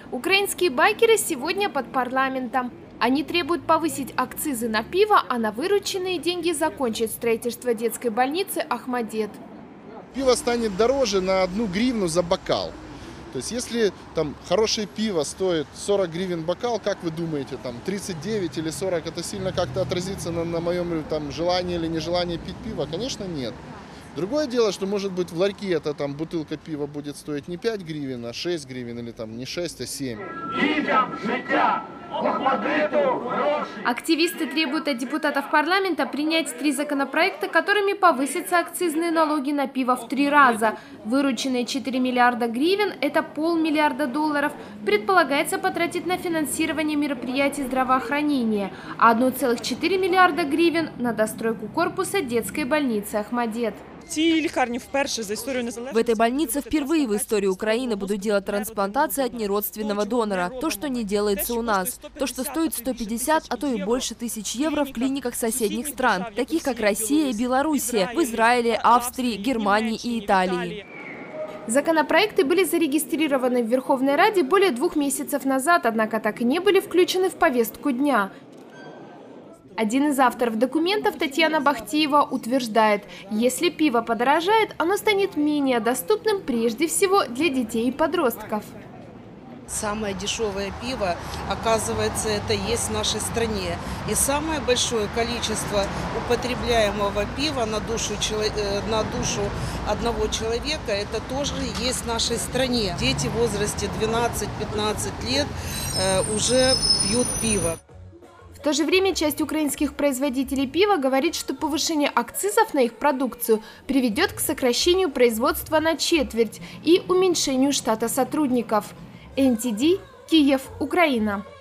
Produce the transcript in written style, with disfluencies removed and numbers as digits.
Украинские байкеры сегодня под парламентом. Они требуют повысить акцизы на пиво, а на вырученные деньги закончить строительство детской больницы «Ахмадет». Пиво станет дороже на 1 гривну за бокал. То есть если там хорошее пиво стоит 40 гривен бокал, как вы думаете, там 39 или 40, это сильно как-то отразится на моем там желании или нежелании пить пиво? Конечно, нет. Другое дело, что может быть в ларьке эта там бутылка пива будет стоить не 5 гривен, а 6 гривен или там не 6, а 7. Активисты требуют от депутатов парламента принять 3 законопроекта, которыми повысятся акцизные налоги на пиво в 3 раза. Вырученные 4 миллиарда гривен – это $500 миллиарда, предполагается потратить на финансирование мероприятий здравоохранения, а 1,4 миллиарда гривен – на достройку корпуса детской больницы «Ахмадет». В этой больнице впервые в истории Украины будут делать трансплантации от неродственного донора. То, что не делается у нас. То, что стоит 150, а то и больше тысяч евро в клиниках соседних стран, таких как Россия и Белоруссия, в Израиле, Австрии, Германии и Италии. Законопроекты были зарегистрированы в Верховной Раде более 2 месяцев назад, однако так и не были включены в повестку дня. Один из авторов документов, Татьяна Бахтиева, утверждает, если пиво подорожает, оно станет менее доступным прежде всего для детей и подростков. Самое дешевое пиво, оказывается, это есть в нашей стране. И самое большое количество употребляемого пива на душу одного человека, это тоже есть в нашей стране. Дети в возрасте 12-15 лет уже пьют пиво. В то же время часть украинских производителей пива говорит, что повышение акцизов на их продукцию приведет к сокращению производства на четверть и уменьшению штата сотрудников. НТД, Киев, Украина.